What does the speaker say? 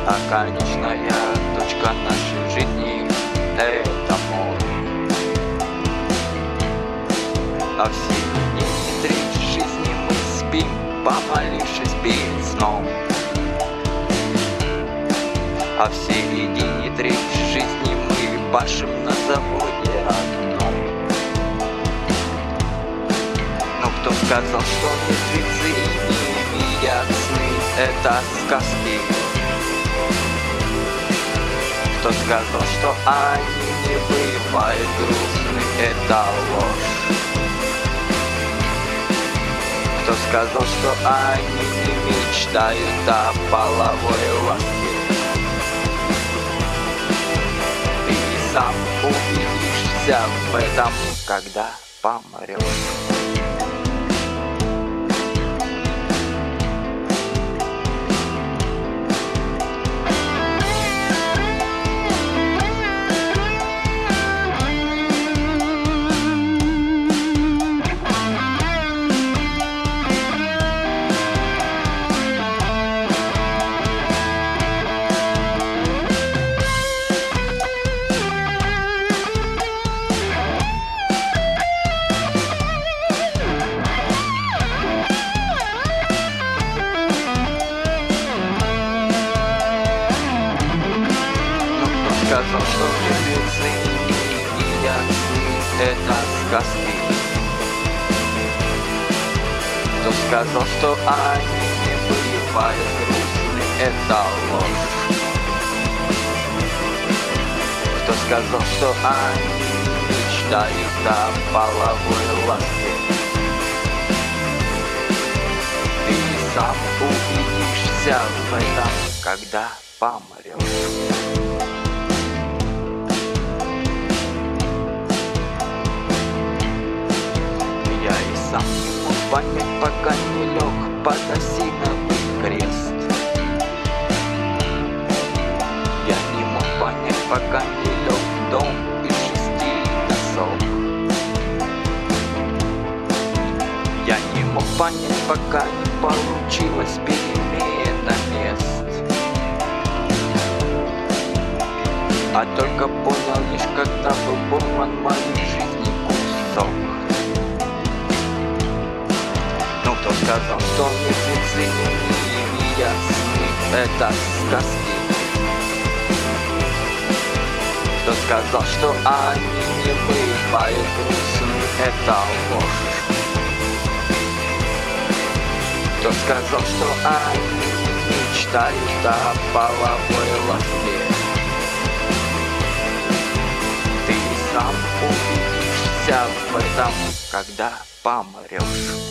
А конечная точка нашей жизни — это мор. А все дни треть жизни мы спим, помолившись перед сном. А в середине треть жизни мы пашем на заводе одном. Но кто сказал, что мертвецы не видят сны? Это сказки. Кто сказал, что они не бывают грустны? Это ложь. Кто сказал, что они не мечтают о половой ласке? Ты сам убедишься в этом, когда помрешь. Сказал, что мертвецы не видят сны, это сказки. Кто сказал, что они не бывают грустны? Это ложь. Кто сказал, что они не мечтают о половой ласке? Ты сам убедишься в этом, когда помрешь. Сам не мог понять, пока не лег под осиновый крест. Я не мог понять, пока не лег в дом из 6 досок. Я не мог понять, пока не получилась перемена мест. А только понял лишь, когда был порван моей жизни кусок. Кто сказал, что мертвецы не видят сны? Это сказки. Кто сказал, что они не бывают грустны? Это ложь. Кто сказал, что они не мечтают о половой ласке? Ты сам убедишься в этом, когда помрешь.